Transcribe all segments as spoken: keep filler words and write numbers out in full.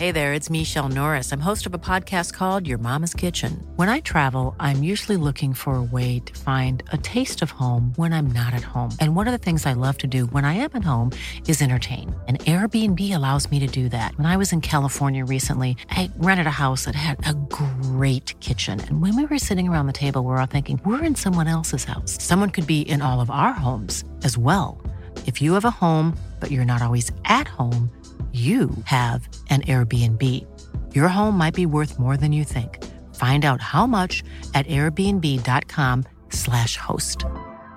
Hey there, it's Michelle Norris. I'm host of a podcast called Your Mama's Kitchen. When I travel, I'm usually looking for a way to find a taste of home when I'm not at home. And one of the things I love to do when I am at home is entertain. And Airbnb allows me to do that. When I was in California recently, I rented a house that had a great kitchen. And when we were sitting around the table, we were all thinking, we're in someone else's house. Someone could be in all of our homes as well. If you have a home, but you're not always at home, you have an Airbnb. Your home might be worth more than you think. Find out how much at airbnb.com slash host.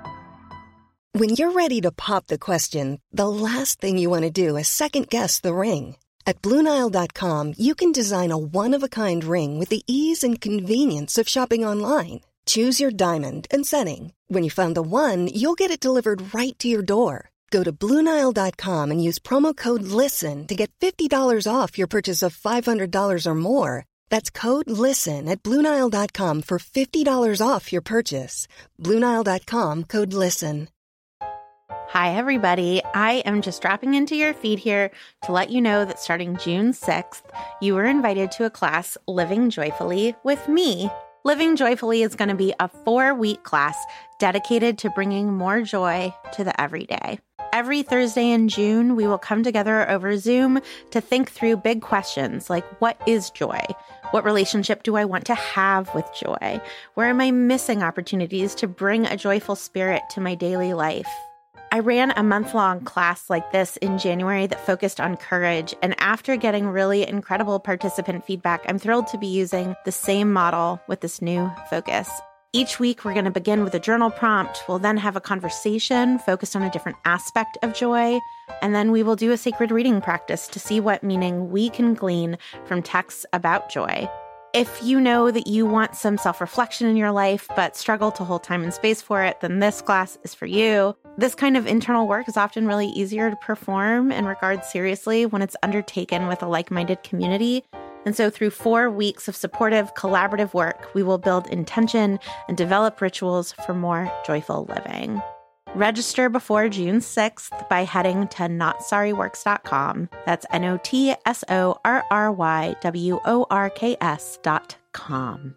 When you're ready to pop the question, the last thing you want to do is second-guess the ring. At Blue Nile dot com, you can design a one-of-a-kind ring with the ease and convenience of shopping online. Choose your diamond and setting. When you find the one, you'll get it delivered right to your door. Go to Blue Nile dot com and use promo code LISTEN to get fifty dollars off your purchase of five hundred dollars or more. That's code LISTEN at Blue Nile dot com for fifty dollars off your purchase. Blue Nile dot com, code LISTEN. Hi, everybody. I am just dropping into your feed here to let you know that starting June sixth, you were invited to a class, Living Joyfully, with me. Living Joyfully is going to be a four-week class dedicated to bringing more joy to the everyday. Every Thursday in June, we will come together over Zoom to think through big questions like, what is joy? What relationship do I want to have with joy? Where am I missing opportunities to bring a joyful spirit to my daily life? I ran a month-long class like this in January that focused on courage, and after getting really incredible participant feedback, I'm thrilled to be using the same model with this new focus. Each week, we're going to begin with a journal prompt. We'll then have a conversation focused on a different aspect of joy, and then we will do a sacred reading practice to see what meaning we can glean from texts about joy. If you know that you want some self-reflection in your life but struggle to hold time and space for it, then this class is for you. This kind of internal work is often really easier to perform and regard seriously when it's undertaken with a like-minded community. And so through four weeks of supportive, collaborative work, we will build intention and develop rituals for more joyful living. Register before June sixth by heading to not sorry works dot com. That's N O T S O R R Y W O R K S dot com.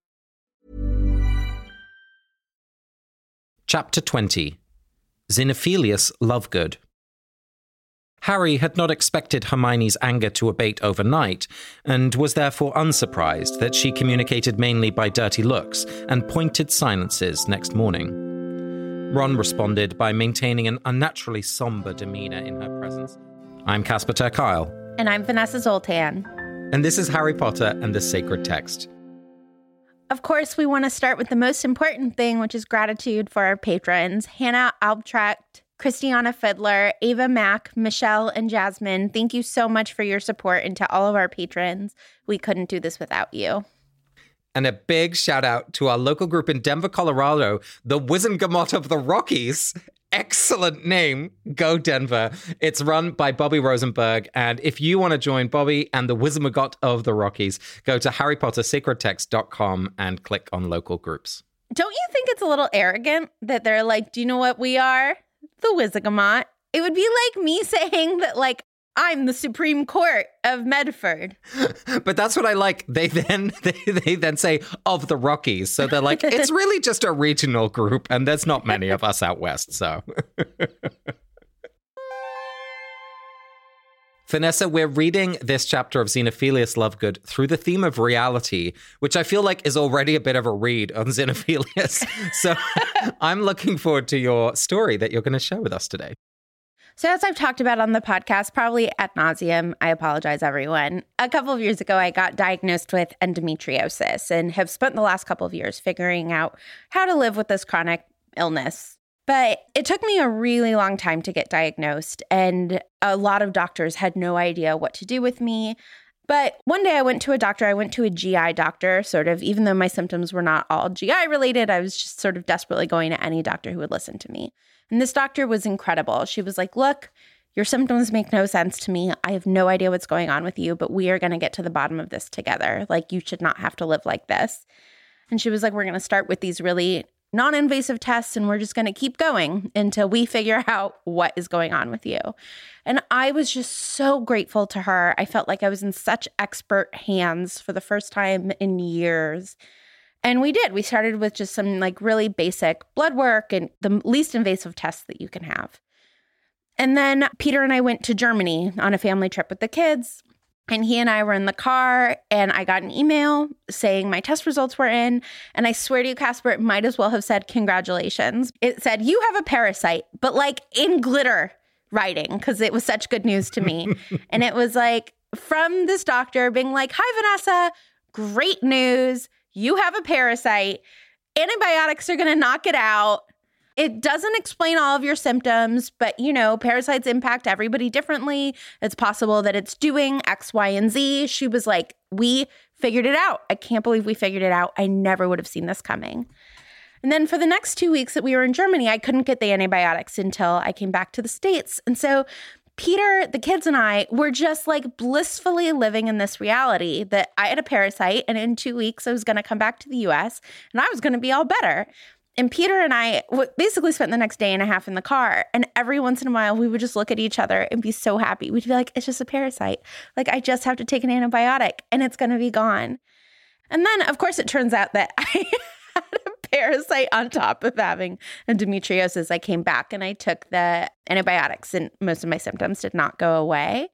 Chapter twenty. Xenophilius Lovegood. Harry had not expected Hermione's anger to abate overnight, and was therefore unsurprised that she communicated mainly by dirty looks and pointed silences next morning. Ron responded by maintaining an unnaturally somber demeanor in her presence. I'm Casper ter Kuile. And I'm Vanessa Zoltan. And this is Harry Potter and the Sacred Text. Of course, we want to start with the most important thing, which is gratitude for our patrons. Hannah Albtracht, Christiana Fiddler, Ava Mack, Michelle, and Jasmine, thank you so much for your support, and to all of our patrons. We couldn't do this without you. And a big shout out to our local group in Denver, Colorado, the Wizengamot of the Rockies. Excellent name. Go Denver. It's run by Bobby Rosenberg. And if you want to join Bobby and the Wizengamot of the Rockies, go to harry potter sacred text dot com and click on local groups. Don't you think it's a little arrogant that they're like, do you know what we are? The Wizengamot. It would be like me saying that, like, I'm the Supreme Court of Medford. But that's what I like. They then they, they then say of the Rockies. So they're like, it's really just a regional group, and there's not many of us out west, so. Vanessa, we're reading this chapter of Xenophilius Lovegood through the theme of reality, which I feel like is already a bit of a read on Xenophilius. So I'm looking forward to your story that you're going to share with us today. So as I've talked about on the podcast, probably ad nauseum, I apologize, everyone. A couple of years ago, I got diagnosed with endometriosis and have spent the last couple of years figuring out how to live with this chronic illness. But it took me a really long time to get diagnosed, and a lot of doctors had no idea what to do with me. But one day I went to a doctor, I went to a G I doctor, sort of, even though my symptoms were not all G I related, I was just sort of desperately going to any doctor who would listen to me. And this doctor was incredible. She was like, look, your symptoms make no sense to me. I have no idea what's going on with you, but we are going to get to the bottom of this together. Like, you should not have to live like this. And she was like, we're going to start with these really non-invasive tests, and we're just going to keep going until we figure out what is going on with you. And I was just so grateful to her. I felt like I was in such expert hands for the first time in years. And we did. We started with just some like really basic blood work and the least invasive tests that you can have. And then Peter and I went to Germany on a family trip with the kids. And he and I were in the car, and I got an email saying my test results were in. And I swear to you, Casper, it might as well have said congratulations. It said, you have a parasite, but like in glitter writing, because it was such good news to me. And it was like from this doctor being like, hi, Vanessa, great news. You have a parasite. Antibiotics are going to knock it out. It doesn't explain all of your symptoms, but, you know, parasites impact everybody differently. It's possible that it's doing X, Y, and Z. She was like, we figured it out. I can't believe we figured it out. I never would have seen this coming. And then for the next two weeks that we were in Germany, I couldn't get the antibiotics until I came back to the States. And so Peter, the kids, and I were just like blissfully living in this reality that I had a parasite, and in two weeks I was going to come back to the U S and I was going to be all better. And Peter and I basically spent the next day and a half in the car. And every once in a while, we would just look at each other and be so happy. We'd be like, it's just a parasite. Like, I just have to take an antibiotic and it's going to be gone. And then, of course, it turns out that I had a parasite on top of having endometriosis. I came back and I took the antibiotics, and most of my symptoms did not go away.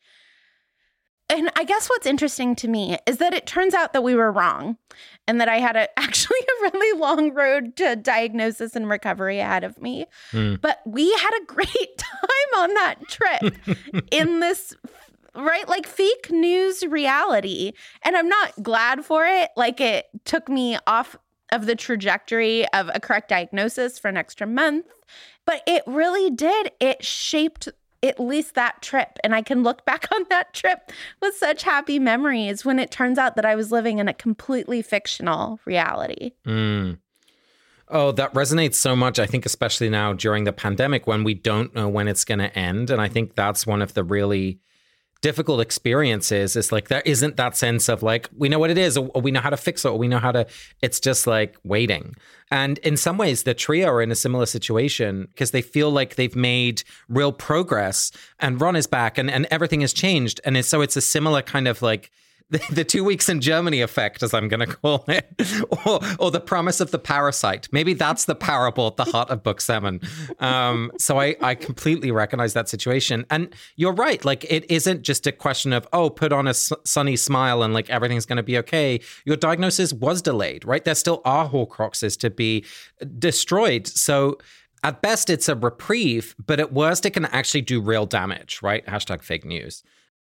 And I guess what's interesting to me is that it turns out that we were wrong, and that I had a, actually a really long road to diagnosis and recovery ahead of me. Mm. But we had a great time on that trip in this, right, like fake news reality. And I'm not glad for it. Like, it took me off of the trajectory of a correct diagnosis for an extra month. But it really did. It shaped at least that trip. And I can look back on that trip with such happy memories when it turns out that I was living in a completely fictional reality. Mm. Oh, that resonates so much. I think especially now during the pandemic when we don't know when it's going to end. And I think that's one of the really difficult experiences. Is like there isn't that sense of like, we know what it is, or, or we know how to fix it, or we know how to, it's just like waiting. And in some ways, the trio are in a similar situation because they feel like they've made real progress, and Ron is back, and, and everything has changed. And it's, so it's a similar kind of like the, the two weeks in Germany effect, as I'm going to call it, or, or the promise of the parasite. Maybe that's the parable at the heart of book seven. Um, so I, I completely recognize that situation. And you're right. Like, it isn't just a question of, oh, put on a s- sunny smile and like everything's going to be okay. Your diagnosis was delayed, right? There still are Horcruxes to be destroyed. So at best, it's a reprieve, but at worst, it can actually do real damage, right? Hashtag fake news.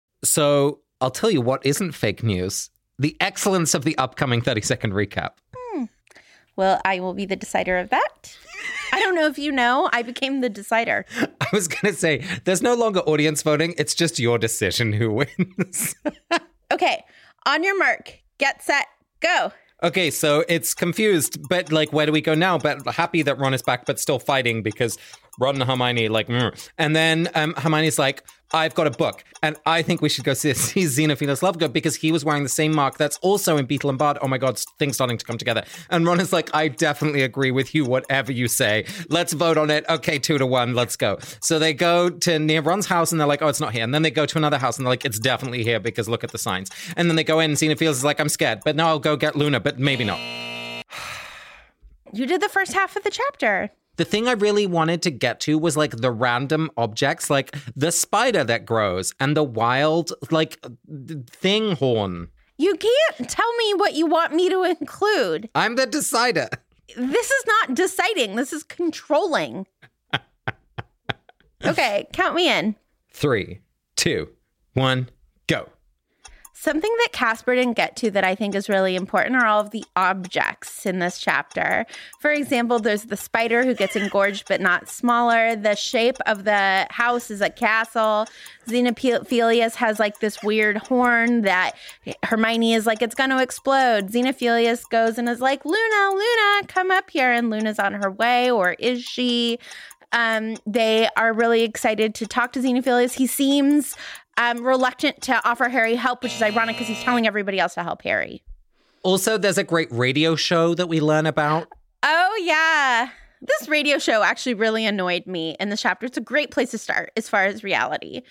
So I'll tell you what isn't fake news. The excellence of the upcoming thirty-second recap. Hmm. Well, I will be the decider of that. I don't know if you know, I became the decider. I was going to say, there's no longer audience voting. It's just your decision who wins. Okay. On your mark. Get set. Go. Okay, so it's confused, but like, where do we go now? But happy that Ron is back, but still fighting because Ron and Hermione, like, mm. And then um, Hermione's like, I've got a book, and I think we should go see, see Xenophilius Lovegood because he was wearing the same mark that's also in Beetle and Bard. Oh my God, things starting to come together. And Ron is like, I definitely agree with you, whatever you say. Let's vote on it. Okay, two to one, let's go. So they go to near Ron's house, and they're like, oh, it's not here. And then they go to another house, and they're like, it's definitely here because look at the signs. And then they go in, and Xenophilius is like, I'm scared, but no, I'll go get Luna, but maybe not. You did the first half of the chapter. The thing I really wanted to get to was like the random objects, like the spider that grows and the wild like thing horn. You can't tell me what you want me to include. I'm the decider. This is not deciding. This is controlling. Okay, count me in. Three, two, one, go. Something that Casper didn't get to that I think is really important are all of the objects in this chapter. For example, there's the spider who gets engorged but not smaller. The shape of the house is a castle. Xenophilius has like this weird horn that Hermione is like, it's going to explode. Xenophilius goes and is like, Luna, Luna, come up here. And Luna's on her way, or is she? Um, they are really excited to talk to Xenophilius. He seems um, reluctant to offer Harry help, which is ironic because he's telling everybody else to help Harry. Also, there's a great radio show that we learn about. Oh, Oh, yeah. This radio show actually really annoyed me in this chapter. It's a great place to start as far as reality.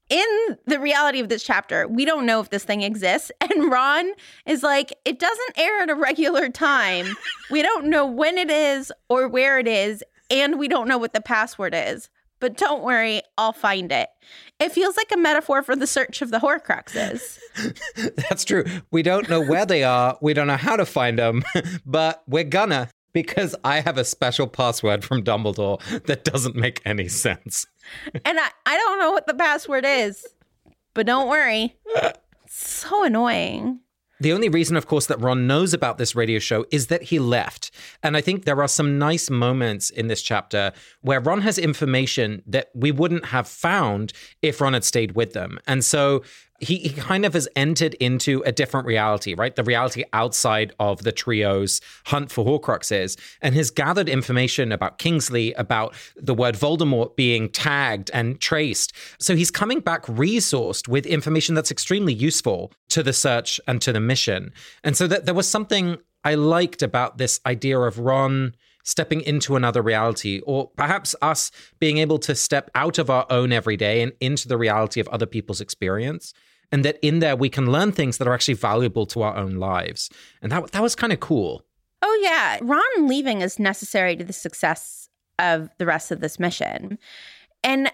In the reality of this chapter, we don't know if this thing exists. And Ron is like, it doesn't air at a regular time. We don't know when it is or where it is. And we don't know what the password is. But don't worry, I'll find it. It feels like a metaphor for the search of the Horcruxes. That's true. We don't know where they are. We don't know how to find them. But we're gonna, because I have a special password from Dumbledore that doesn't make any sense. And I, I don't know what the password is. But don't worry. It's so annoying. The only reason, of course, that Ron knows about this radio show is that he left. And I think there are some nice moments in this chapter where Ron has information that we wouldn't have found if Ron had stayed with them. And so he, he kind of has entered into a different reality, right? The reality outside of the trio's hunt for Horcruxes, and has gathered information about Kingsley, about the word Voldemort being tagged and traced. So he's coming back resourced with information that's extremely useful to the search and to the mission. And so that there was something I liked about this idea of Ron stepping into another reality, or perhaps us being able to step out of our own everyday and into the reality of other people's experience. And that in there, we can learn things that are actually valuable to our own lives. And that, that was kind of cool. Oh, yeah. Ron leaving is necessary to the success of the rest of this mission. And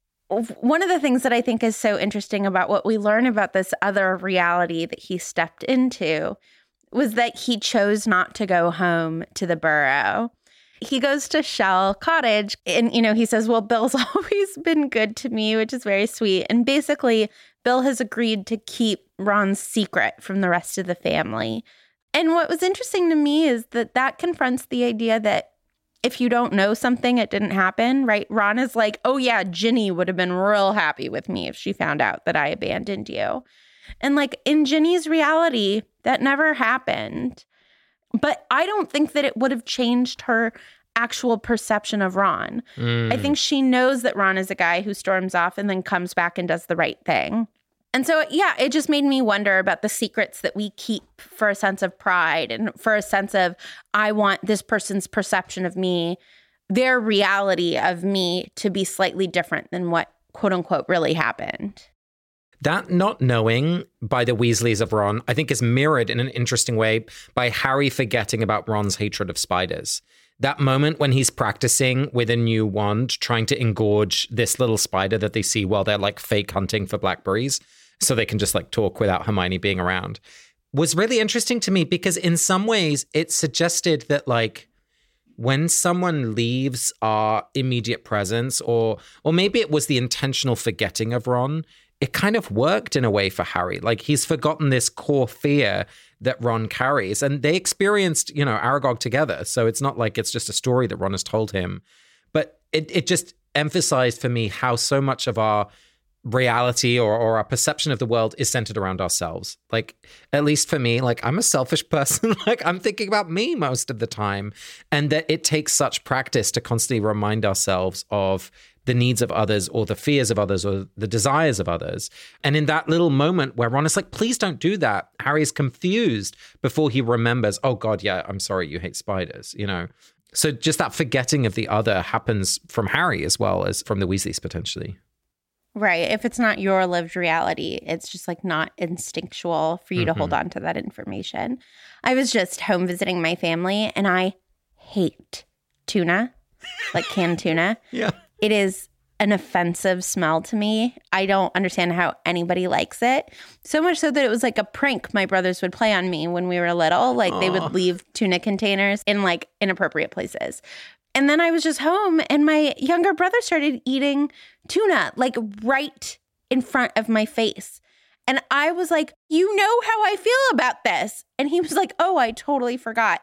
one of the things that I think is so interesting about what we learn about this other reality that he stepped into was that he chose not to go home to the Burrow. He goes to Shell Cottage and, you know, he says, well, Bill's always been good to me, which is very sweet. And basically, Bill has agreed to keep Ron's secret from the rest of the family. And what was interesting to me is that that confronts the idea that if you don't know something, it didn't happen, right? Ron is like, oh, yeah, Ginny would have been real happy with me if she found out that I abandoned you. And like in Ginny's reality, that never happened. But I don't think that it would have changed her actual perception of Ron. Mm. I think she knows that Ron is a guy who storms off and then comes back and does the right thing. And so, yeah, it just made me wonder about the secrets that we keep for a sense of pride and for a sense of, I want this person's perception of me, their reality of me to be slightly different than what, quote unquote, really happened. That not knowing by the Weasleys of Ron, I think, is mirrored in an interesting way by Harry forgetting about Ron's hatred of spiders. That moment when he's practicing with a new wand, trying to engorge this little spider that they see while they're like fake hunting for blackberries, so they can just like talk without Hermione being around, was really interesting to me because in some ways it suggested that like when someone leaves our immediate presence, or or maybe it was the intentional forgetting of Ron, it kind of worked in a way for Harry. Like he's forgotten this core fear that Ron carries, and they experienced, you know, Aragog together. So it's not like it's just a story that Ron has told him, but it, it just emphasized for me how so much of our reality or, or our perception of the world is centered around ourselves. Like, at least for me, like I'm a selfish person. Like I'm thinking about me most of the time, and that it takes such practice to constantly remind ourselves of the needs of others or the fears of others or the desires of others. And in that little moment where Ron is like, please don't do that, Harry's confused before he remembers, oh God, yeah, I'm sorry, you hate spiders, you know? So just that forgetting of the other happens from Harry as well as from the Weasleys potentially. Right. If it's not your lived reality, it's just like not instinctual for you mm-hmm. to hold on to that information. I was just home visiting my family and I hate tuna, like canned tuna. Yeah. It is an offensive smell to me. I don't understand how anybody likes it. So much so that it was like a prank my brothers would play on me when we were little. Like Aww. They would leave tuna containers in like inappropriate places. And then I was just home and my younger brother started eating tuna like right in front of my face. And I was like, you know how I feel about this. And he was like, oh, I totally forgot.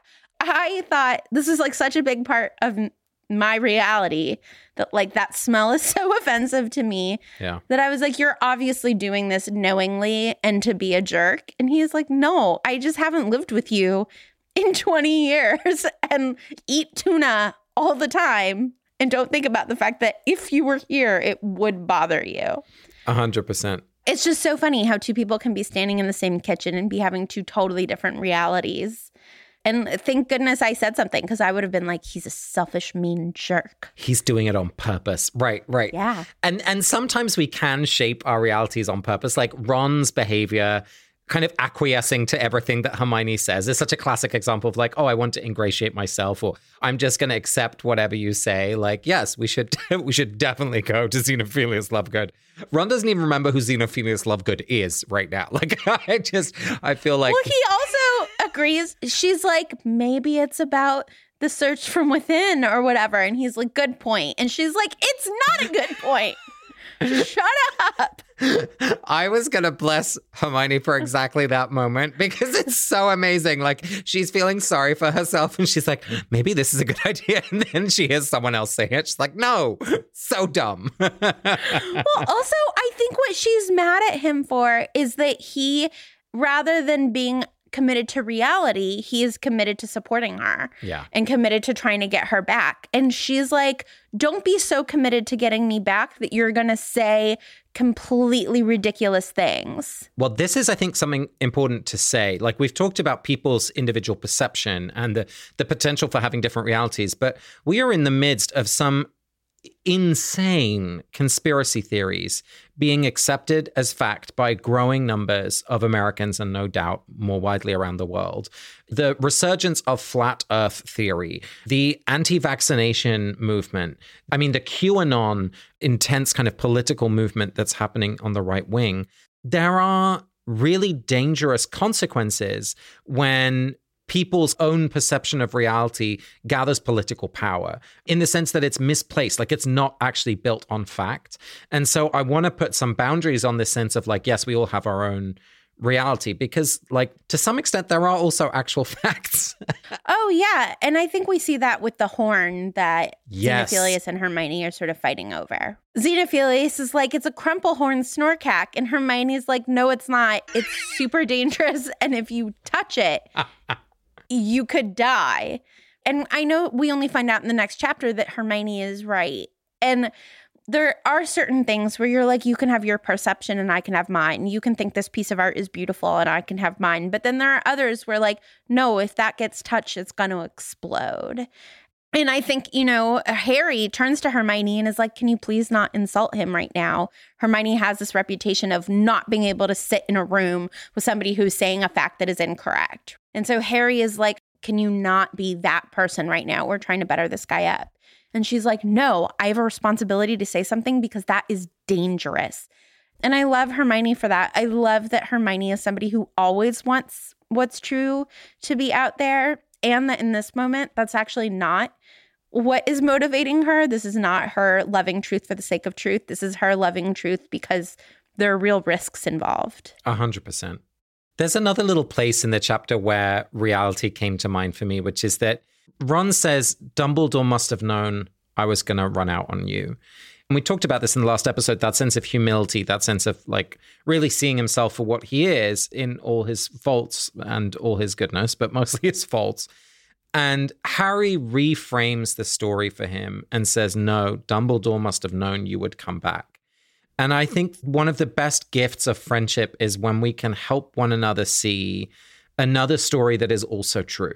I thought this is like such a big part of my reality that like that smell is so offensive to me yeah. that I was like, you're obviously doing this knowingly and to be a jerk. And he's like, no, I just haven't lived with you in twenty years and eat tuna all the time and don't think about the fact that if you were here, it would bother you. A hundred percent. It's just so funny how two people can be standing in the same kitchen and be having two totally different realities And thank goodness I said something, because I would have been like, he's a selfish, mean jerk. He's doing it on purpose. Right, right. Yeah. And and sometimes we can shape our realities on purpose. Like Ron's behavior, kind of acquiescing to everything that Hermione says, is such a classic example of like, oh, I want to ingratiate myself, or I'm just going to accept whatever you say. Like, yes, we should we should definitely go to Xenophilius Lovegood. Ron doesn't even remember who Xenophilius Lovegood is right now. Like, I just, I feel like... Well, he also agrees. She's like, maybe it's about the search from within or whatever. And he's like, good point. And she's like, it's not a good point. Shut up. I was going to bless Hermione for exactly that moment, because it's so amazing. Like, she's feeling sorry for herself and she's like, maybe this is a good idea. And then she hears someone else say it. She's like, no, so dumb. Well, also, I think what she's mad at him for is that he, rather than being committed to reality, he is committed to supporting her. Yeah. And committed to trying to get her back. And she's like, don't be so committed to getting me back that you're going to say completely ridiculous things. Well, this is, I think, something important to say. Like, we've talked about people's individual perception and the, the potential for having different realities, but we are in the midst of some insane conspiracy theories being accepted as fact by growing numbers of Americans, and no doubt more widely around the world. The resurgence of flat earth theory, the anti-vaccination movement, I mean, the QAnon intense kind of political movement that's happening on the right wing. There are really dangerous consequences when people's own perception of reality gathers political power, in the sense that it's misplaced, like it's not actually built on fact. And so I want to put some boundaries on this sense of like, yes, we all have our own reality, because like to some extent there are also actual facts. Oh yeah, and I think we see that with the horn that yes. Xenophilius and Hermione are sort of fighting over. Xenophilius is like, it's a crumple horn snorkack, and Hermione's like, no, it's not. It's super dangerous, and if you touch it, you could die. And I know we only find out in the next chapter that Hermione is right. And there are certain things where you're like, you can have your perception and I can have mine. You can think this piece of art is beautiful and I can have mine. But then there are others where like, no, if that gets touched, it's going to explode. And I think, you know, Harry turns to Hermione and is like, can you please not insult him right now? Hermione has this reputation of not being able to sit in a room with somebody who's saying a fact that is incorrect. And so Harry is like, can you not be that person right now? We're trying to better this guy up. And she's like, no, I have a responsibility to say something because that is dangerous. And I love Hermione for that. I love that Hermione is somebody who always wants what's true to be out there, and that in this moment, that's actually not what is motivating her. This is not her loving truth for the sake of truth. This is her loving truth because there are real risks involved. A hundred percent. There's another little place in the chapter where reality came to mind for me, which is that Ron says, Dumbledore must have known I was going to run out on you. And we talked about this in the last episode, that sense of humility, that sense of like really seeing himself for what he is in all his faults and all his goodness, but mostly his faults. And Harry reframes the story for him and says, no, Dumbledore must have known you would come back. And I think one of the best gifts of friendship is when we can help one another see another story that is also true.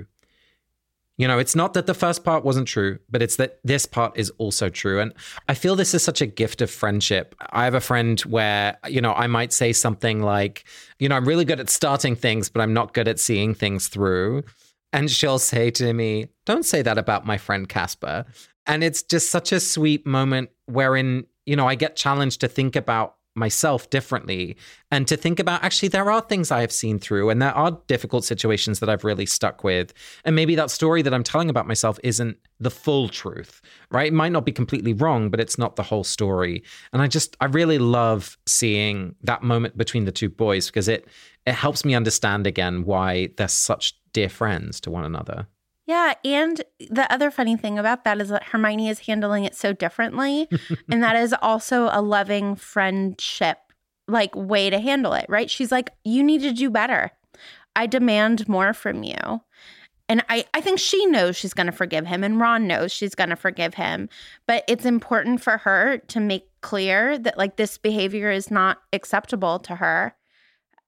You know, it's not that the first part wasn't true, but it's that this part is also true. And I feel this is such a gift of friendship. I have a friend where, you know, I might say something like, you know, I'm really good at starting things, but I'm not good at seeing things through. And she'll say to me, don't say that about my friend Casper. And it's just such a sweet moment wherein, you know, I get challenged to think about myself differently and to think about, actually, there are things I have seen through and there are difficult situations that I've really stuck with. And maybe that story that I'm telling about myself isn't the full truth, right? It might not be completely wrong, but it's not the whole story. And I just, I really love seeing that moment between the two boys because it, it helps me understand again why they're such dear friends to one another. Yeah, and the other funny thing about that is that Hermione is handling it so differently, and that is also a loving friendship, like, way to handle it, right? She's like, you need to do better. I demand more from you. And I, I think she knows she's going to forgive him, and Ron knows she's going to forgive him, but it's important for her to make clear that, like, this behavior is not acceptable to her.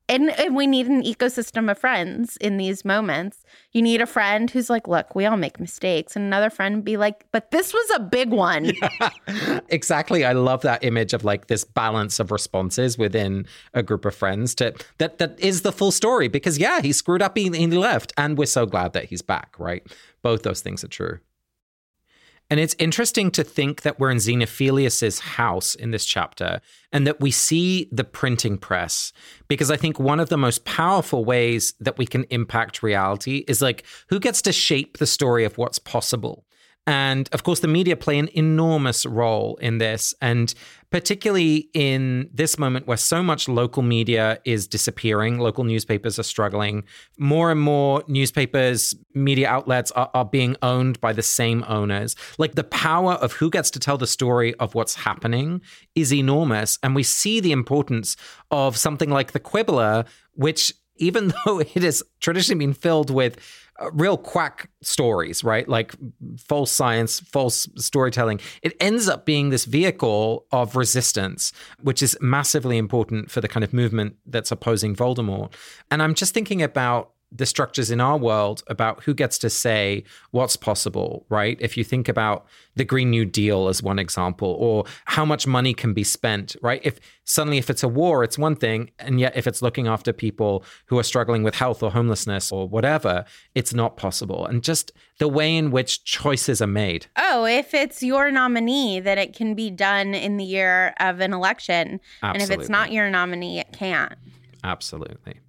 And, and we need an ecosystem of friends in these moments. You need a friend who's like, look, we all make mistakes. And another friend be like, but this was a big one. Yeah, exactly. I love that image of like this balance of responses within a group of friends to that that is the full story. Because yeah, he screwed up and he left. And we're so glad that he's back, right? Both those things are true. And it's interesting to think that we're in Xenophilius's house in this chapter and that we see the printing press, because I think one of the most powerful ways that we can impact reality is like, who gets to shape the story of what's possible? And of course, the media play an enormous role in this, and particularly in this moment where so much local media is disappearing, local newspapers are struggling. More and more newspapers, media outlets are, are being owned by the same owners. Like the power of who gets to tell the story of what's happening is enormous. And we see the importance of something like The Quibbler, which even though it has traditionally been filled with uh, real quack stories, right? Like false science, false storytelling, it ends up being this vehicle of resistance, which is massively important for the kind of movement that's opposing Voldemort. And I'm just thinking about the structures in our world about who gets to say what's possible, right? If you think about the Green New Deal as one example, or how much money can be spent, right? If suddenly if it's a war, it's one thing. And yet if it's looking after people who are struggling with health or homelessness or whatever, it's not possible. And just the way in which choices are made. Oh, if it's your nominee, then it can be done in the year of an election. Absolutely. And if it's not your nominee, it can't. Absolutely.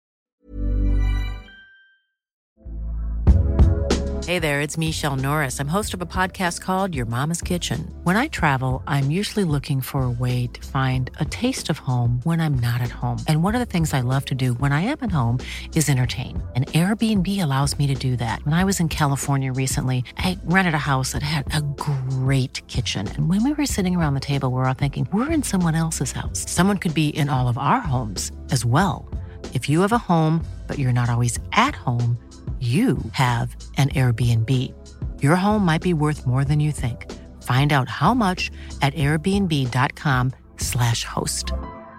Hey there, it's Michelle Norris. I'm host of a podcast called Your Mama's Kitchen. When I travel, I'm usually looking for a way to find a taste of home when I'm not at home. And one of the things I love to do when I am at home is entertain. And Airbnb allows me to do that. When I was in California recently, I rented a house that had a great kitchen. And when we were sitting around the table, we were all thinking, we're in someone else's house. Someone could be in all of our homes as well. If you have a home, but you're not always at home, you have an Airbnb. Your home might be worth more than you think. Find out how much at airbnb.com slash host.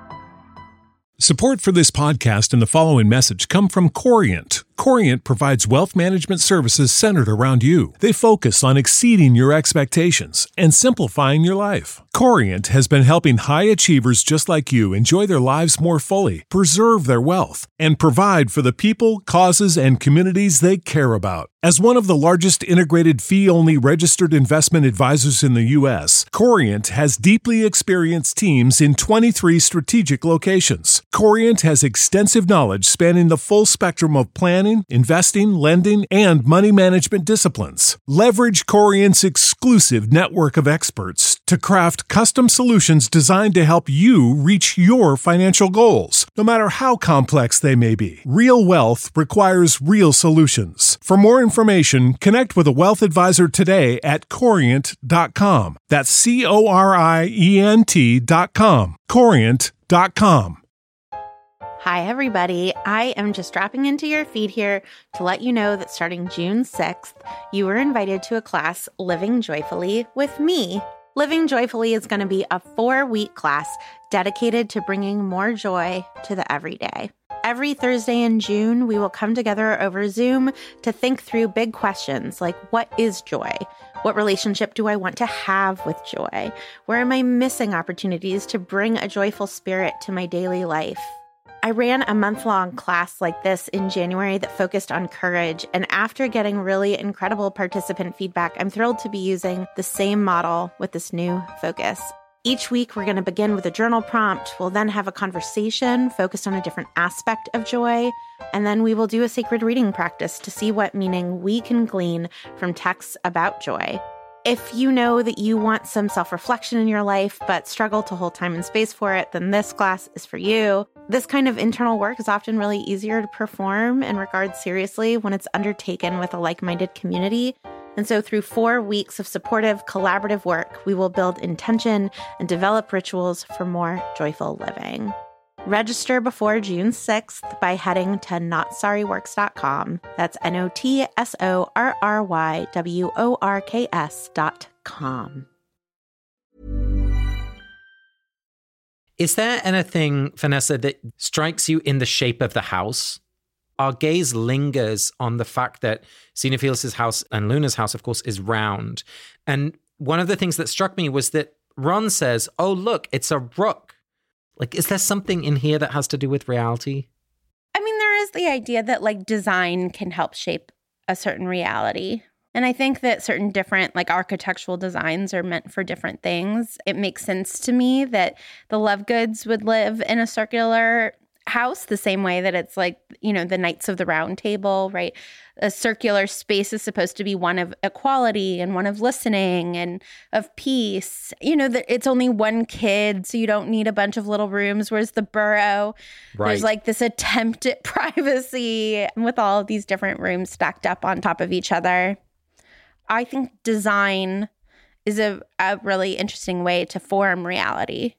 Support for this podcast and the following message come from Corient. Corient provides wealth management services centered around you. They focus on exceeding your expectations and simplifying your life. Corient has been helping high achievers just like you enjoy their lives more fully, preserve their wealth, and provide for the people, causes, and communities they care about. As one of the largest integrated fee-only registered investment advisors in the U S, Corient has deeply experienced teams in twenty-three strategic locations. Corient has extensive knowledge spanning the full spectrum of planning, investing, lending, and money management disciplines. Leverage Corient's exclusive network of experts to craft custom solutions designed to help you reach your financial goals, no matter how complex they may be. Real wealth requires real solutions. For more information, connect with a wealth advisor today at corient dot com. That's C O R I E N T dot com. corient dot com. Hi, everybody. I am just dropping into your feed here to let you know that starting June sixth, you were invited to a class, Living Joyfully, with me. Living Joyfully is going to be a four-week class dedicated to bringing more joy to the everyday. Every Thursday in June, we will come together over Zoom to think through big questions like, what is joy? What relationship do I want to have with joy? Where am I missing opportunities to bring a joyful spirit to my daily life? I ran a month-long class like this in January that focused on courage, and after getting really incredible participant feedback, I'm thrilled to be using the same model with this new focus. Each week, we're going to begin with a journal prompt. We'll then have a conversation focused on a different aspect of joy, and then we will do a sacred reading practice to see what meaning we can glean from texts about joy. If you know that you want some self-reflection in your life, but struggle to hold time and space for it, then this class is for you. This kind of internal work is often really easier to perform and regard seriously when it's undertaken with a like-minded community. And so through four weeks of supportive, collaborative work, we will build intention and develop rituals for more joyful living. Register before June sixth by heading to not sorry works dot com. That's N O T S O R R Y W O R K S dot com. Is there anything, Vanessa, that strikes you in the shape of the house? Our gaze lingers on the fact that Xenophilius' house and Luna's house, of course, is round. And one of the things that struck me was that Ron says, oh, look, it's a rook. Like, is there something in here that has to do with reality? I mean, there is the idea that like design can help shape a certain reality. And I think that certain different like architectural designs are meant for different things. It makes sense to me that the Lovegoods would live in a circular house the same way that it's like, you know, the Knights of the Round Table, right? A circular space is supposed to be one of equality and one of listening and of peace. You know, that it's only one kid, so you don't need a bunch of little rooms. Whereas the Burrow, right. There's like this attempt at privacy with all of these different rooms stacked up on top of each other. I think design is a, a really interesting way to form reality.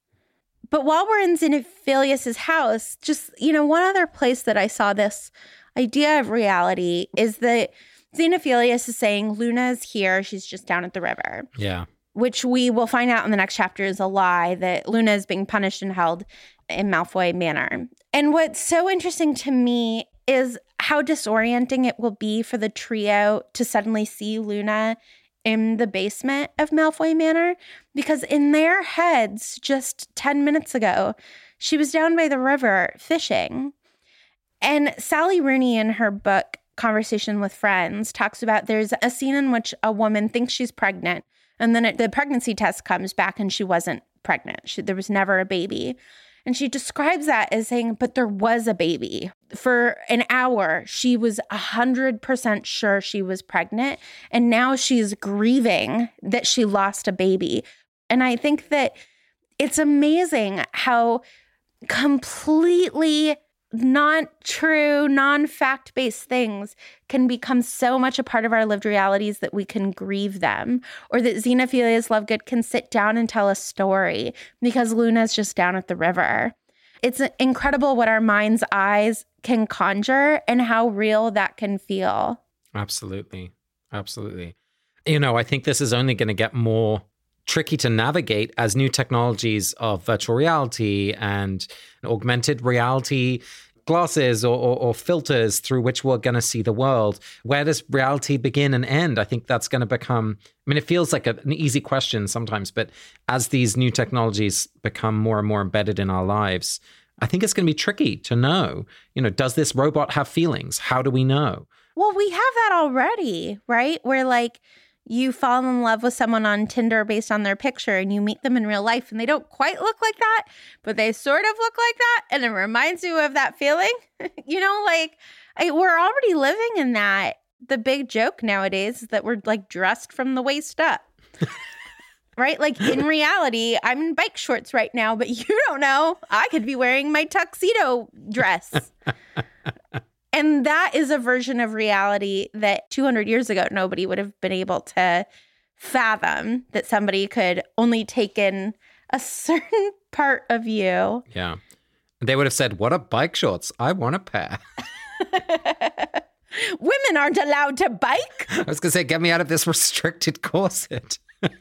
But while we're in Xenophilius' house, just, you know, one other place that I saw this idea of reality is that Xenophilius is saying Luna's here, she's just down at the river. Yeah. Which we will find out in the next chapter is a lie, that Luna is being punished and held in Malfoy Manor. And what's so interesting to me is how disorienting it will be for the trio to suddenly see Luna in the basement of Malfoy Manor, because in their heads just ten minutes ago, she was down by the river fishing. And Sally Rooney in her book, Conversation with Friends, talks about there's a scene in which a woman thinks she's pregnant, and then it, the pregnancy test comes back and she wasn't pregnant. She, there was never a baby. And she describes that as saying, but there was a baby. For an hour, she was one hundred percent sure she was pregnant. And now she's grieving that she lost a baby. And I think that it's amazing how completely not true, non-fact-based things can become so much a part of our lived realities that we can grieve them, or that Xenophilius Lovegood can sit down and tell a story because Luna's just down at the river. It's incredible what our mind's eyes can conjure and how real that can feel. Absolutely. Absolutely. You know, I think this is only going to get more tricky to navigate as new technologies of virtual reality and augmented reality glasses or, or, or filters through which we're going to see the world. Where does reality begin and end? I think that's going to become, I mean, it feels like a, an easy question sometimes, but as these new technologies become more and more embedded in our lives, I think it's going to be tricky to know, you know, does this robot have feelings? How do we know? Well, we have that already, right? Where like, you fall in love with someone on Tinder based on their picture and you meet them in real life and they don't quite look like that, but they sort of look like that. And it reminds you of that feeling. You know, like I, we're already living in that. The big joke nowadays is that we're like dressed from the waist up. Right? Like in reality, I'm in bike shorts right now, but you don't know. I could be wearing my tuxedo dress. And that is a version of reality that two hundred years ago, nobody would have been able to fathom, that somebody could only take in a certain part of you. Yeah. They would have said, what are bike shorts? I want a pair. Women aren't allowed to bike. I was going to say, get me out of this restricted corset.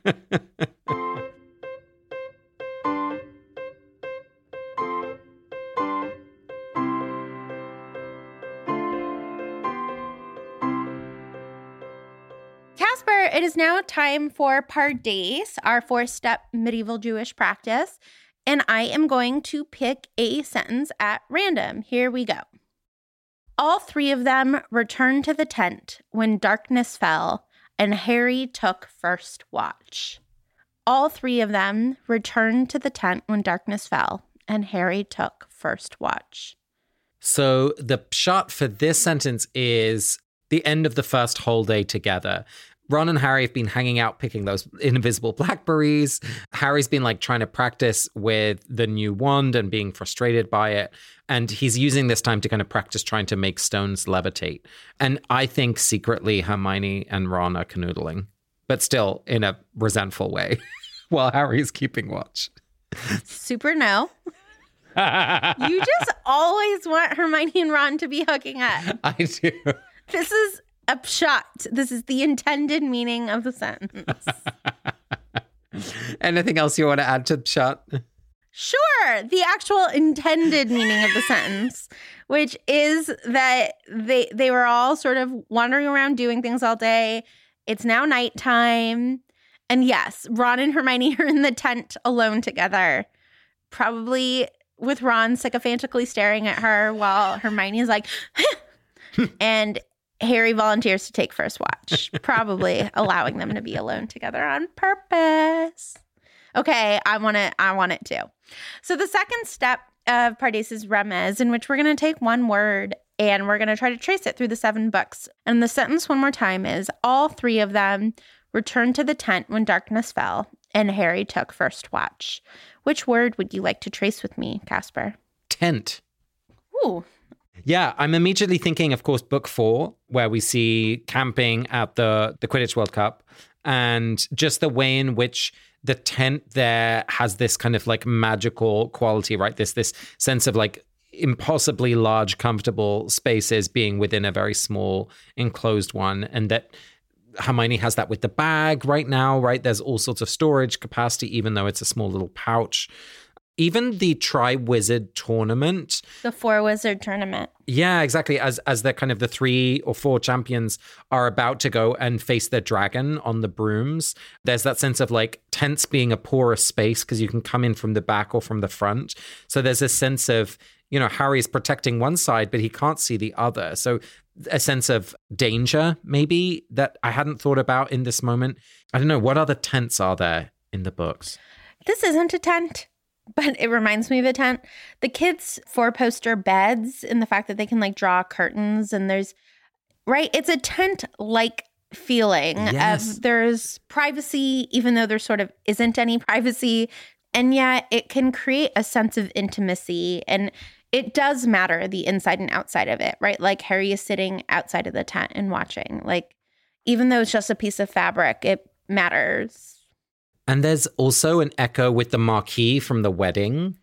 Casper, it is now time for Pardes, our four-step medieval Jewish practice, and I am going to pick a sentence at random. Here we go. All three of them returned to the tent when darkness fell, and Harry took first watch. All three of them returned to the tent when darkness fell, and Harry took first watch. So the shot for this sentence is the end of the first whole day together. Ron and Harry have been hanging out picking those invisible blackberries. Harry's been like trying to practice with the new wand and being frustrated by it. And he's using this time to kind of practice trying to make stones levitate. And I think secretly Hermione and Ron are canoodling, but still in a resentful way while Harry's keeping watch. Super no. You just always want Hermione and Ron to be hooking up. I do. This is a shot. This is the intended meaning of the sentence. Anything else you want to add to the shot? Sure, the actual intended meaning of the sentence, which is that they they were all sort of wandering around doing things all day. It's now nighttime. And yes, Ron and Hermione are in the tent alone together, probably with Ron sycophantically staring at her while Hermione is like, and Harry volunteers to take first watch, probably allowing them to be alone together on purpose. Okay, I want it. I want it too. So the second step of Pardes' Remez, in which we're going to take one word and we're going to try to trace it through the seven books. And the sentence one more time is, all three of them returned to the tent when darkness fell, and Harry took first watch. Which word would you like to trace with me, Casper? Tent. Ooh. Yeah, I'm immediately thinking, of course, book four, where we see camping at the, the Quidditch World Cup, and just the way in which the tent there has this kind of like magical quality, right? This this sense of like impossibly large, comfortable spaces being within a very small enclosed one. And that Hermione has that with the bag right now, right? There's all sorts of storage capacity, even though it's a small little pouch. Even the Tri-Wizard tournament. The four-wizard tournament. Yeah, exactly. As as the kind of the three or four champions are about to go and face their dragon on the brooms, there's that sense of like tents being a porous space because you can come in from the back or from the front. So there's a sense of, you know, Harry's protecting one side, but he can't see the other. So a sense of danger, maybe, that I hadn't thought about in this moment. I don't know. What other tents are there in the books? This isn't a tent, but it reminds me of a tent. The kids' four-poster beds and the fact that they can like draw curtains and there's, right? It's a tent-like feeling Yes. of there's privacy, even though there sort of isn't any privacy. And yet it can create a sense of intimacy. And it does matter, the inside and outside of it, right? Like Harry is sitting outside of the tent and watching. Like, even though it's just a piece of fabric, it matters. And there's also an echo with the marquee from the wedding.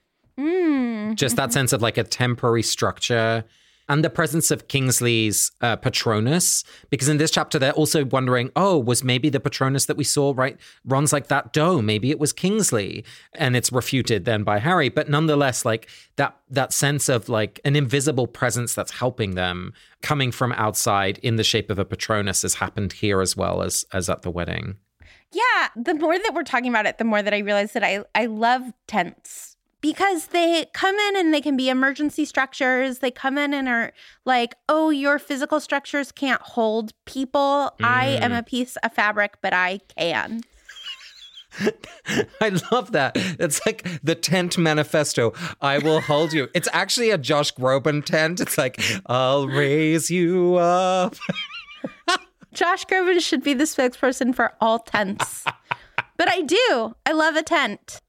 Mm. Just that sense of like a temporary structure and the presence of Kingsley's uh, Patronus. Because in this chapter, they're also wondering, oh, was maybe the Patronus that we saw, right? Ron's like, that dome, maybe it was Kingsley. And it's refuted then by Harry. But nonetheless, like that that sense of like an invisible presence that's helping them coming from outside in the shape of a Patronus has happened here as well as, as at the wedding. Yeah, the more that we're talking about it, the more that I realize that I, I love tents because they come in and they can be emergency structures. They come in and are like, oh, your physical structures can't hold people. Mm. I am a piece of fabric, but I can. I love that. It's like the tent manifesto. I will hold you. It's actually a Josh Groban tent. It's like, I'll raise you up. Josh Groban should be the spokesperson for all tents. But I do. I love a tent.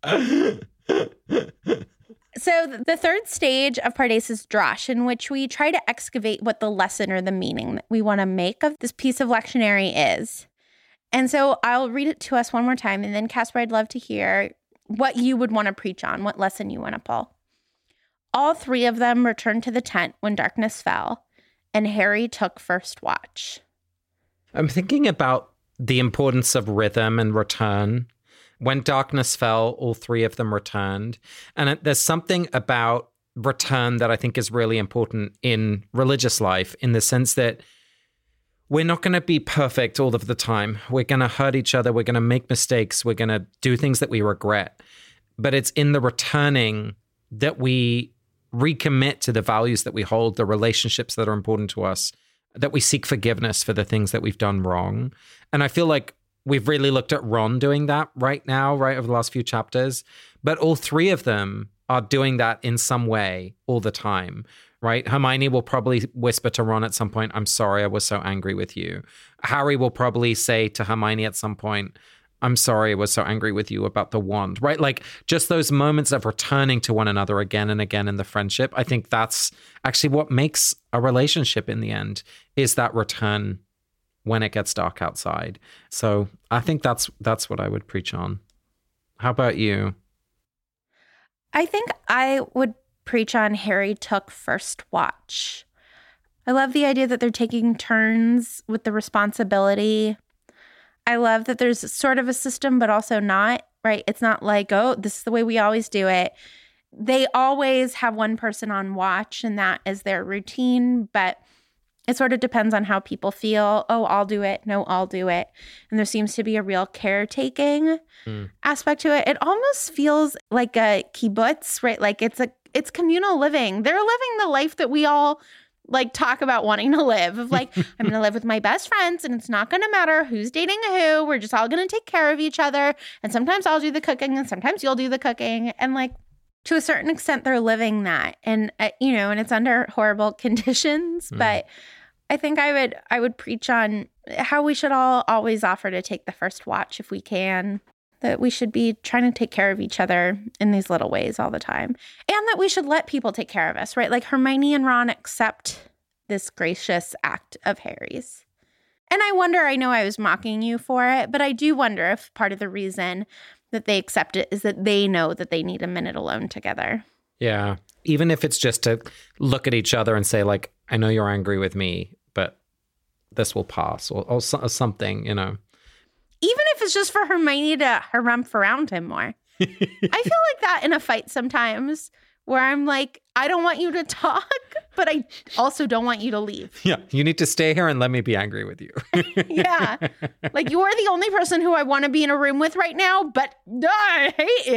So the third stage of Pardes' Drosh, in which we try to excavate what the lesson or the meaning that we want to make of this piece of lectionary is. And so I'll read it to us one more time. And then, Casper, I'd love to hear what you would want to preach on, what lesson you want to pull. All three of them returned to the tent when darkness fell, and Harry took first watch. I'm thinking about the importance of rhythm and return. When darkness fell, all three of them returned. And there's something about return that I think is really important in religious life, in the sense that we're not going to be perfect all of the time. We're going to hurt each other. We're going to make mistakes. We're going to do things that we regret. But it's in the returning that we recommit to the values that we hold, the relationships that are important to us, that we seek forgiveness for the things that we've done wrong. And I feel like we've really looked at Ron doing that right now, right, over the last few chapters. But all three of them are doing that in some way all the time, right? Hermione will probably whisper to Ron at some point, I'm sorry, I was so angry with you. Harry will probably say to Hermione at some point, I'm sorry I was so angry with you about the wand, right? Like just those moments of returning to one another again and again in the friendship. I think that's actually what makes a relationship in the end, is that return when it gets dark outside. So I think that's that's what I would preach on. How about you? I think I would preach on Harry took first watch. I love the idea that they're taking turns with the responsibility. I love that there's sort of a system, but also not. right? It's not like, oh, this is the way we always do it. They always have one person on watch, and that is their routine, but it sort of depends on how people feel. Oh, I'll do it. No, I'll do it. And there seems to be a real caretaking mm. aspect to it. It almost feels like a kibbutz, right? Like it's a it's communal living. They're living the life that we all like talk about wanting to live. Of like, I'm going to live with my best friends, and it's not going to matter who's dating who. We're just all going to take care of each other. And sometimes I'll do the cooking, and sometimes you'll do the cooking. And like, to a certain extent, they're living that, and uh, you know, and it's under horrible conditions. Mm. But I think I would I would preach on how we should all always offer to take the first watch if we can. That we should be trying to take care of each other in these little ways all the time, and that we should let people take care of us, right? Like Hermione and Ron accept this gracious act of Harry's. And I wonder, I know I was mocking you for it, but I do wonder if part of the reason that they accept it is that they know that they need a minute alone together. Yeah. Even if it's just to look at each other and say, like, I know you're angry with me, but this will pass, or, or, or something, you know. Even if it's just for Hermione to harumph around him more. I feel like that in a fight sometimes, where I'm like, I don't want you to talk, but I also don't want you to leave. Yeah, you need to stay here and let me be angry with you. Yeah. Like, you are the only person who I want to be in a room with right now, but uh, I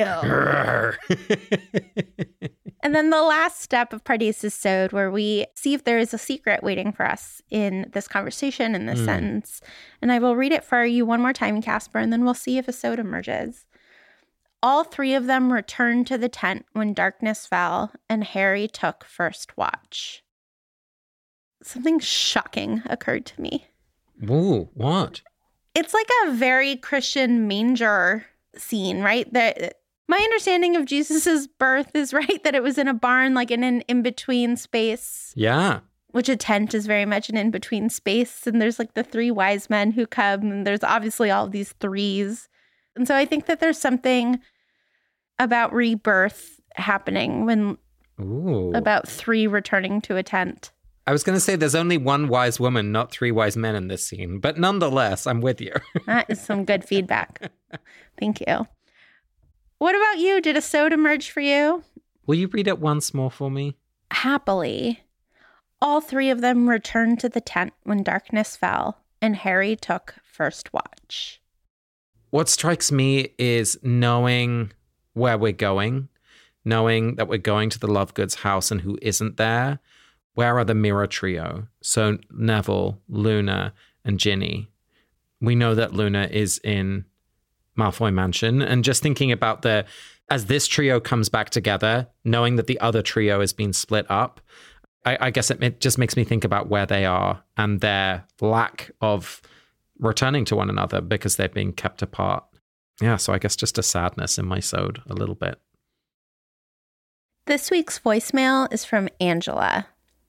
hate you. And then the last step of Pardes' Sode, where we see if there is a secret waiting for us in this conversation, in this mm. sentence. And I will read it for you one more time, Casper, and then we'll see if a Sode emerges. All three of them returned to the tent when darkness fell, and Harry took first watch. Something shocking occurred to me. Ooh, what? It's like a very Christian manger scene, right? That my understanding of Jesus's birth is right, that it was in a barn, like in an in-between space. Yeah. Which a tent is very much an in-between space. And there's like the three wise men who come, and there's obviously all of these threes. And so I think that there's something about rebirth happening when Ooh. About three returning to a tent. I was going to say there's only one wise woman, not three wise men in this scene. But nonetheless, I'm with you. That is some good feedback. Thank you. What about you? Did a Sode emerge for you? Will you read it once more for me? Happily, all three of them returned to the tent when darkness fell, and Harry took first watch. What strikes me is knowing where we're going, knowing that we're going to the Lovegoods house and who isn't there. Where are the Mirror Trio? So Neville, Luna, and Ginny. We know that Luna is in Malfoy Mansion, and just thinking about the, as this trio comes back together, knowing that the other trio has been split up, I, I guess it, it just makes me think about where they are and their lack of returning to one another because they're being kept apart. Yeah, so I guess just a sadness in my Sode a little bit. This week's voicemail is from Angela.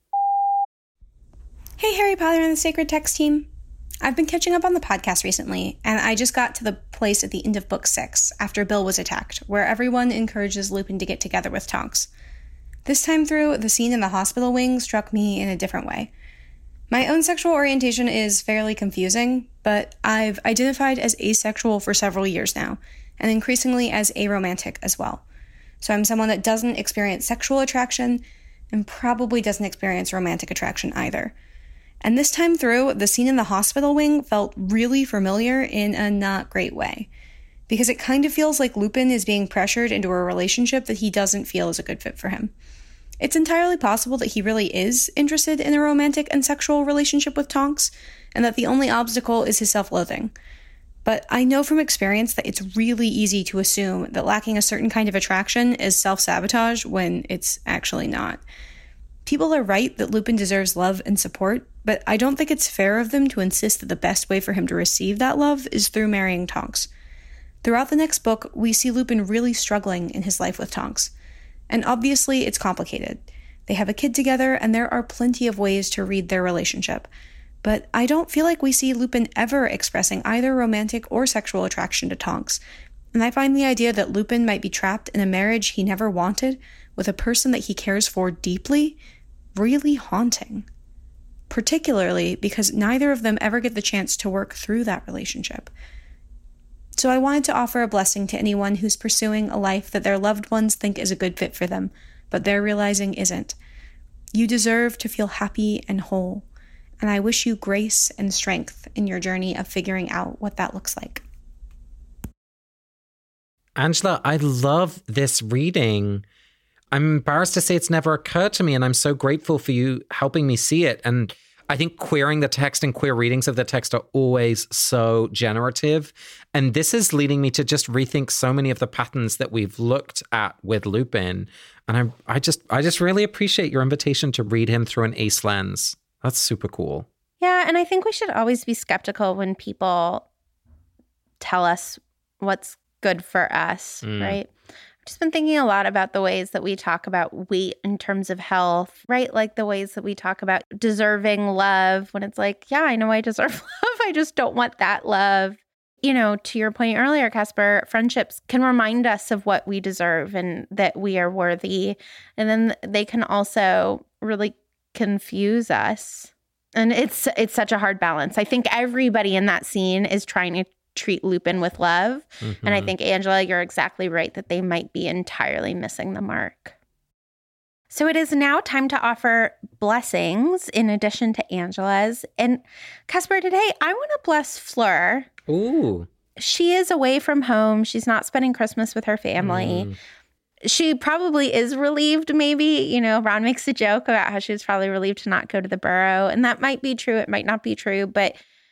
Hey, Harry Potter and the Sacred Text team. I've been catching up on the podcast recently, and I just got to the place at the end of book six, after Bill was attacked, where everyone encourages Lupin to get together with Tonks. This time through, the scene in the hospital wing struck me in a different way. My own sexual orientation is fairly confusing, but I've identified as asexual for several years now, and increasingly as aromantic as well. So I'm someone that doesn't experience sexual attraction, and probably doesn't experience romantic attraction either. And this time through, the scene in the hospital wing felt really familiar in a not great way. Because it kind of feels like Lupin is being pressured into a relationship that he doesn't feel is a good fit for him. It's entirely possible that he really is interested in a romantic and sexual relationship with Tonks, and that the only obstacle is his self-loathing. But I know from experience that it's really easy to assume that lacking a certain kind of attraction is self-sabotage when it's actually not. People are right that Lupin deserves love and support, but I don't think it's fair of them to insist that the best way for him to receive that love is through marrying Tonks. Throughout the next book, we see Lupin really struggling in his life with Tonks. And obviously, it's complicated. They have a kid together, and there are plenty of ways to read their relationship. But I don't feel like we see Lupin ever expressing either romantic or sexual attraction to Tonks. And I find the idea that Lupin might be trapped in a marriage he never wanted with a person that he cares for deeply really haunting. Particularly because neither of them ever get the chance to work through that relationship. So I wanted to offer a blessing to anyone who's pursuing a life that their loved ones think is a good fit for them, but they're realizing isn't. You deserve to feel happy and whole, and I wish you grace and strength in your journey of figuring out what that looks like. Angela, I love this reading. I'm embarrassed to say it's never occurred to me, and I'm so grateful for you helping me see it. And I think queering the text and queer readings of the text are always so generative. And this is leading me to just rethink so many of the patterns that we've looked at with Lupin. And I I just I just really appreciate your invitation to read him through an ace lens. That's super cool. Yeah, and I think we should always be skeptical when people tell us what's good for us, mm. right? I've just been thinking a lot about the ways that we talk about weight in terms of health, right? Like the ways that we talk about deserving love when it's like, yeah, I know I deserve love. I just don't want that love. You know, to your point earlier, Casper, friendships can remind us of what we deserve and that we are worthy. And then they can also really confuse us. And it's it's such a hard balance. I think everybody in that scene is trying to treat Lupin with love. Mm-hmm. And I think, Angela, you're exactly right that they might be entirely missing the mark. So it is now time to offer blessings in addition to Angela's. And Casper, today I want to bless Fleur. Ooh. She is away from home. She's not spending Christmas with her family. Mm. She probably is relieved, maybe. You know, Ron makes a joke about how she was probably relieved to not go to the Burrow. And that might be true. It might not be true. But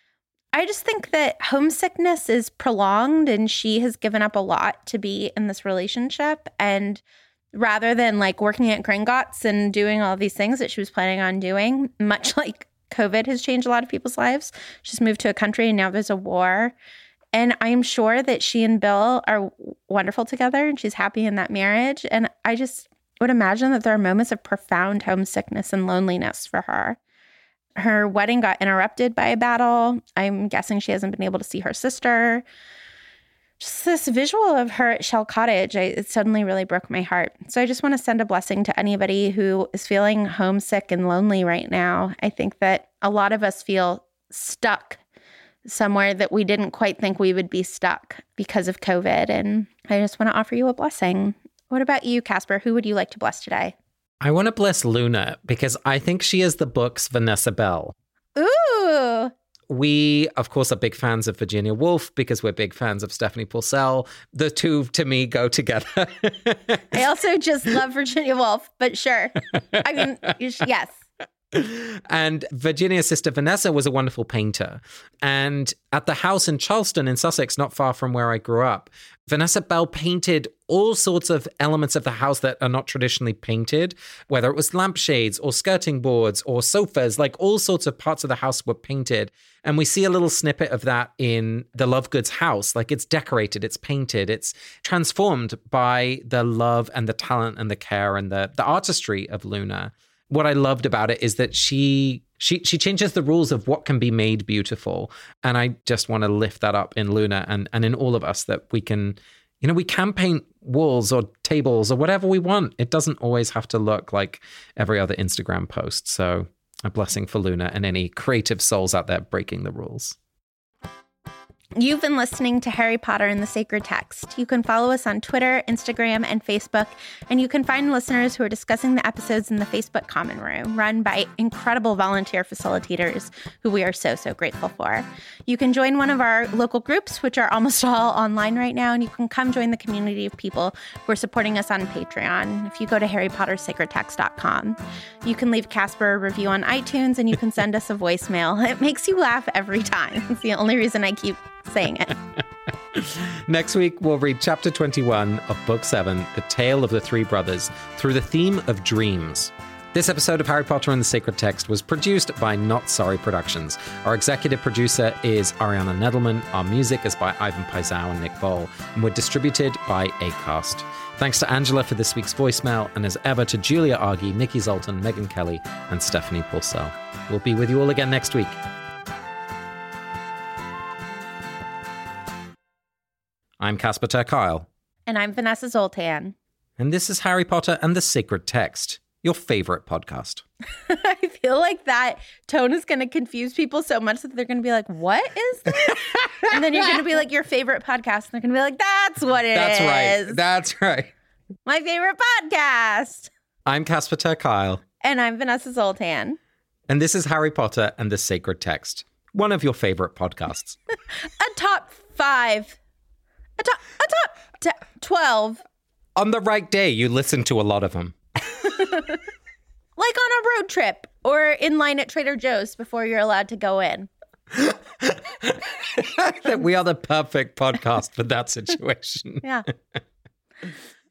I just think that homesickness is prolonged and she has given up a lot to be in this relationship. And rather than like working at Gringotts and doing all these things that she was planning on doing, much like COVID has changed a lot of people's lives, she's moved to a country and now there's a war. And I'm sure that she and Bill are wonderful together and she's happy in that marriage. And I just would imagine that there are moments of profound homesickness and loneliness for her. Her wedding got interrupted by a battle. I'm guessing she hasn't been able to see her sister. Just this visual of her at Shell Cottage, I, it suddenly really broke my heart. So I just want to send a blessing to anybody who is feeling homesick and lonely right now. I think that a lot of us feel stuck somewhere that we didn't quite think we would be stuck because of COVID. And I just want to offer you a blessing. What about you, Casper? Who would you like to bless today? I want to bless Luna because I think she is the book's Vanessa Bell. Ooh. We, of course, are big fans of Virginia Woolf because we're big fans of Stephanie Purcell. The two, to me, go together. I also just love Virginia Woolf, but sure. I mean, yes. And Virginia's sister Vanessa was a wonderful painter. And at the house in Charleston in Sussex, not far from where I grew up, Vanessa Bell painted all sorts of elements of the house that are not traditionally painted, whether it was lampshades or skirting boards or sofas, like all sorts of parts of the house were painted. And we see a little snippet of that in the Lovegoods house. Like it's decorated, it's painted, it's transformed by the love and the talent and the care and the, the artistry of Luna. What I loved about it is that she she she changes the rules of what can be made beautiful. And I just want to lift that up in Luna and, and in all of us that we can, you know, we can paint walls or tables or whatever we want. It doesn't always have to look like every other Instagram post. So a blessing for Luna and any creative souls out there breaking the rules. You've been listening to Harry Potter and the Sacred Text. You can follow us on Twitter, Instagram, and Facebook, and you can find listeners who are discussing the episodes in the Facebook Common Room, run by incredible volunteer facilitators who we are so, so grateful for. You can join one of our local groups, which are almost all online right now, and you can come join the community of people who are supporting us on Patreon if you go to harry potter sacred text dot com. You can leave Casper a review on iTunes, and you can send us a voicemail. It makes you laugh every time. It's the only reason I keep saying it. Next week, we'll read chapter twenty-one of book seven, The Tale of the Three Brothers, through the theme of dreams. This episode of Harry Potter and the Sacred Text was produced by Not Sorry Productions. Our executive producer is Ariana Nedelman. Our music is by Ivan Paisau and Nick Boll, and we're distributed by Acast. Thanks to Angela for this week's voicemail, and as ever to Julia Argy, Nikki Zoltan, Megan Kelly, and Stephanie Purcell. We'll be with you all again next week. I'm Casper ter Kuile. And I'm Vanessa Zoltan. And this is Harry Potter and the Sacred Text. your favorite podcast. I feel like that tone is going to confuse people so much that they're going to be like, what is this? And then you're going to be like, your favorite podcast. And they're going to be like, that's what it That's is. right. That's right. My favorite podcast. I'm Casper ter Kuile. And I'm Vanessa Zoltan. And this is Harry Potter and the Sacred Text, one of your favorite podcasts. A top five. A top, a top t- twelve. On the right day, you listen to a lot of them. Like on a road trip or in line at Trader Joe's before you're allowed to go in. We are the perfect podcast for that situation. Yeah.